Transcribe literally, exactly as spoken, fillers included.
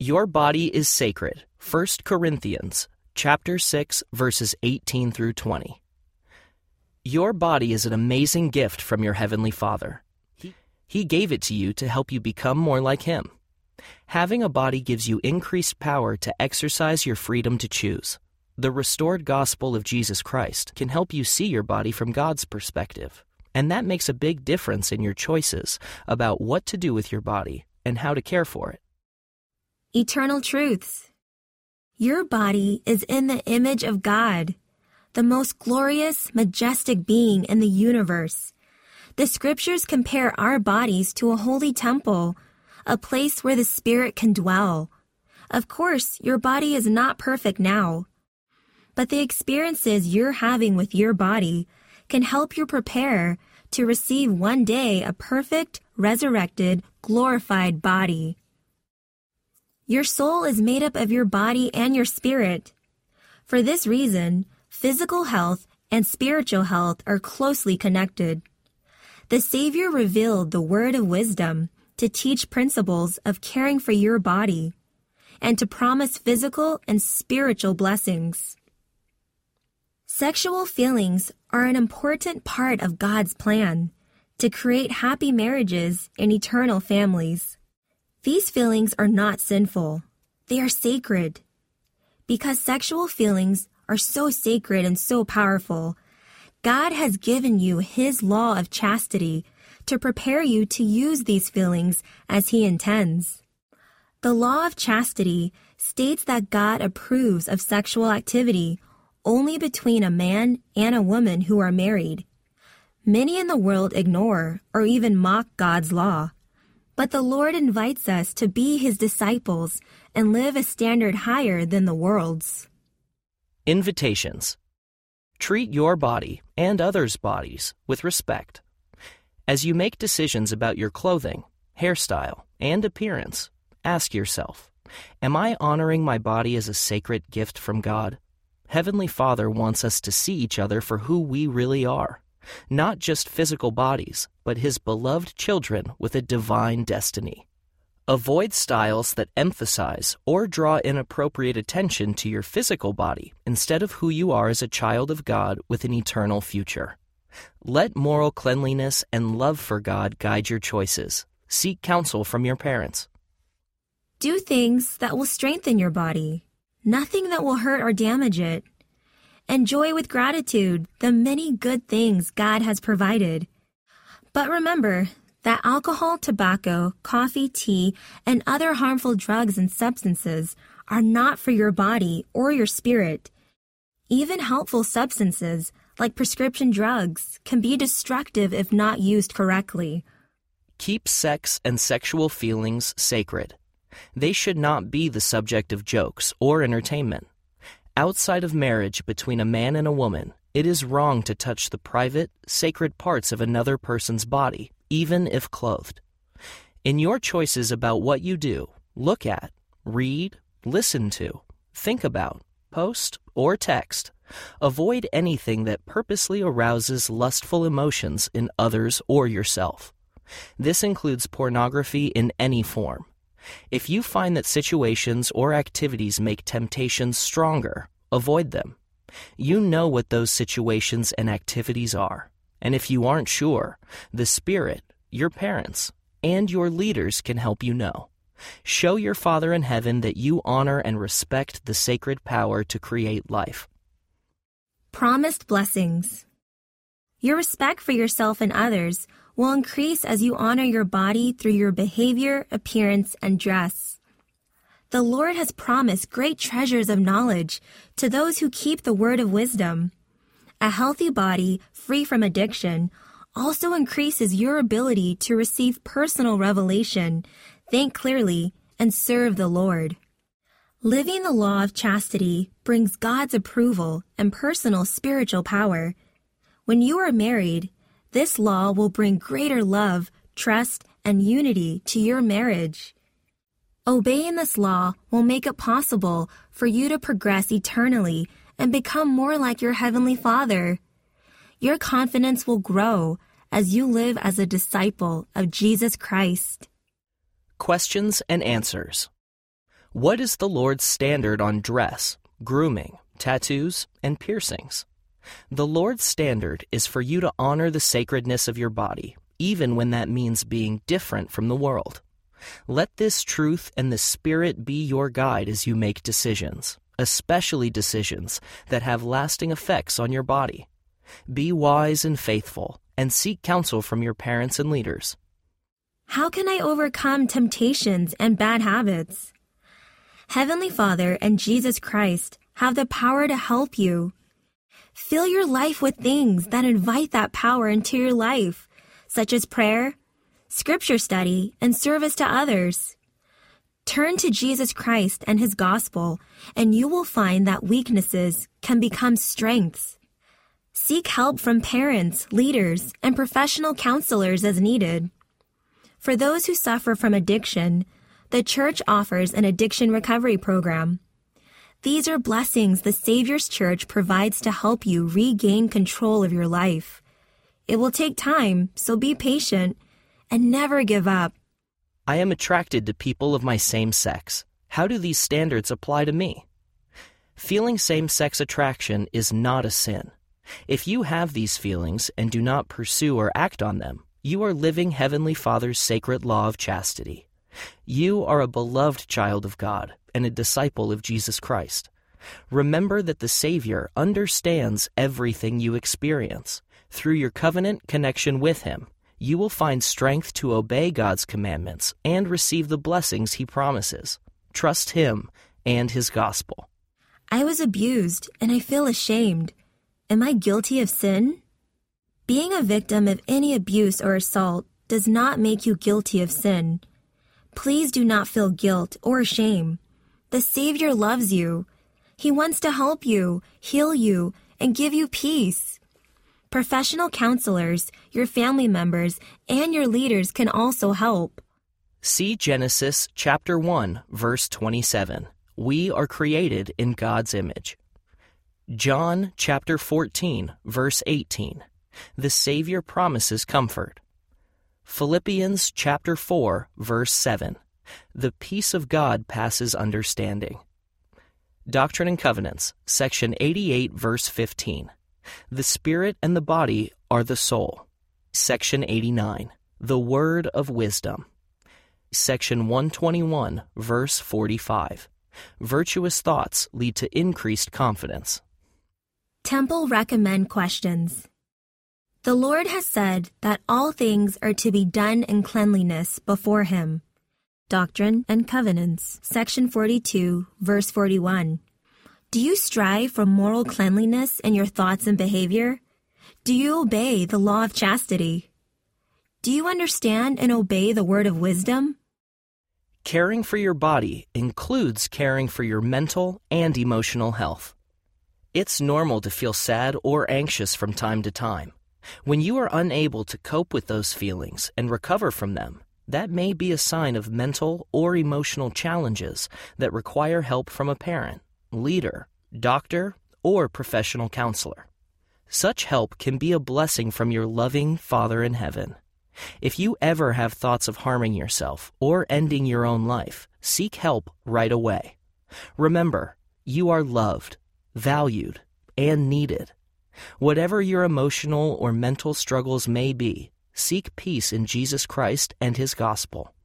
Your body is sacred. First Corinthians chapter six, verses eighteen through twenty. Your body is an amazing gift from your Heavenly Father. He, he gave it to you to help you become more like Him. Having a body gives you increased power to exercise your freedom to choose. The restored gospel of Jesus Christ can help you see your body from God's perspective, and that makes a big difference in your choices about what to do with your body and how to care for it. Eternal truths. Your body is in the image of God, the most glorious, majestic being in the universe. The scriptures compare our bodies to a holy temple, a place where the Spirit can dwell. Of course, your body is not perfect now, but the experiences you're having with your body can help you prepare to receive one day a perfect, resurrected, glorified body. Your soul is made up of your body and your spirit. For this reason, physical health and spiritual health are closely connected. The Savior revealed the word of wisdom to teach principles of caring for your body and to promise physical and spiritual blessings. Sexual feelings are an important part of God's plan to create happy marriages and eternal families. These feelings are not sinful. They are sacred. Because sexual feelings are so sacred and so powerful, God has given you His law of chastity to prepare you to use these feelings as He intends. The law of chastity states that God approves of sexual activity only between a man and a woman who are married. Many in the world ignore or even mock God's law. But the Lord invites us to be His disciples and live a standard higher than the world's. Invitations. Treat your body and others' bodies with respect. As you make decisions about your clothing, hairstyle, and appearance, ask yourself, am I honoring my body as a sacred gift from God? Heavenly Father wants us to see each other for who we really are. Not just physical bodies, but His beloved children with a divine destiny. Avoid styles that emphasize or draw inappropriate attention to your physical body instead of who you are as a child of God with an eternal future. Let moral cleanliness and love for God guide your choices. Seek counsel from your parents. Do things that will strengthen your body, nothing that will hurt or damage it. Enjoy with gratitude the many good things God has provided. But remember that alcohol, tobacco, coffee, tea, and other harmful drugs and substances are not for your body or your spirit. Even helpful substances, like prescription drugs, can be destructive if not used correctly. Keep sex and sexual feelings sacred. They should not be the subject of jokes or entertainment. Outside of marriage between a man and a woman, it is wrong to touch the private, sacred parts of another person's body, even if clothed. In your choices about what you do, look at, read, listen to, think about, post, or text, avoid anything that purposely arouses lustful emotions in others or yourself. This includes pornography in any form. If you find that situations or activities make temptations stronger, avoid them. You know what those situations and activities are. And if you aren't sure, the Spirit, your parents, and your leaders can help you know. Show your Father in heaven that you honor and respect the sacred power to create life. Promised blessings. Your respect for yourself and others will increase as you honor your body through your behavior, appearance, and dress. The Lord has promised great treasures of knowledge to those who keep the word of wisdom. A healthy body, free from addiction, also increases your ability to receive personal revelation, think clearly, and serve the Lord. Living the law of chastity brings God's approval and personal spiritual power. When you are married, this law will bring greater love, trust, and unity to your marriage. Obeying this law will make it possible for you to progress eternally and become more like your Heavenly Father. Your confidence will grow as you live as a disciple of Jesus Christ. Questions and answers. What is the Lord's standard on dress, grooming, tattoos, and piercings? The Lord's standard is for you to honor the sacredness of your body, even when that means being different from the world. Let this truth and the Spirit be your guide as you make decisions, especially decisions that have lasting effects on your body. Be wise and faithful, and seek counsel from your parents and leaders. How can I overcome temptations and bad habits? Heavenly Father and Jesus Christ have the power to help you. Fill your life with things that invite that power into your life, such as prayer, scripture study, and service to others. Turn to Jesus Christ and His gospel, and you will find that weaknesses can become strengths. Seek help from parents, leaders, and professional counselors as needed. For those who suffer from addiction, the church offers an addiction recovery program. These are blessings the Savior's Church provides to help you regain control of your life. It will take time, so be patient and never give up. I am attracted to people of my same sex. How do these standards apply to me? Feeling same-sex attraction is not a sin. If you have these feelings and do not pursue or act on them, you are living Heavenly Father's sacred law of chastity. You are a beloved child of God and a disciple of Jesus Christ. Remember that the Savior understands everything you experience. Through your covenant connection with Him, you will find strength to obey God's commandments and receive the blessings He promises. Trust Him and His gospel. I was abused and I feel ashamed. Am I guilty of sin? Being a victim of any abuse or assault does not make you guilty of sin. Please do not feel guilt or shame. The Savior loves you. He wants to help you, heal you, and give you peace. Professional counselors, your family members, and your leaders can also help. See Genesis chapter one, verse twenty-seven. We are created in God's image. John chapter fourteen, verse eighteen. The Savior promises comfort. Philippians chapter four, verse seven. The peace of God passes understanding. Doctrine and Covenants, section eighty-eight, verse fifteen. The spirit and the body are the soul. Section eighty-nine. The word of wisdom. Section one twenty-one, verse forty-five. Virtuous thoughts lead to increased confidence. Temple Recommend Questions. The Lord has said that all things are to be done in cleanliness before Him. Doctrine and Covenants, section forty-two, verse forty-one. Do you strive for moral cleanliness in your thoughts and behavior? Do you obey the law of chastity? Do you understand and obey the word of wisdom? Caring for your body includes caring for your mental and emotional health. It's normal to feel sad or anxious from time to time. When you are unable to cope with those feelings and recover from them, that may be a sign of mental or emotional challenges that require help from a parent, leader, doctor, or professional counselor. Such help can be a blessing from your loving Father in heaven. If you ever have thoughts of harming yourself or ending your own life, seek help right away. Remember, you are loved, valued, and needed. Whatever your emotional or mental struggles may be, seek peace in Jesus Christ and His gospel.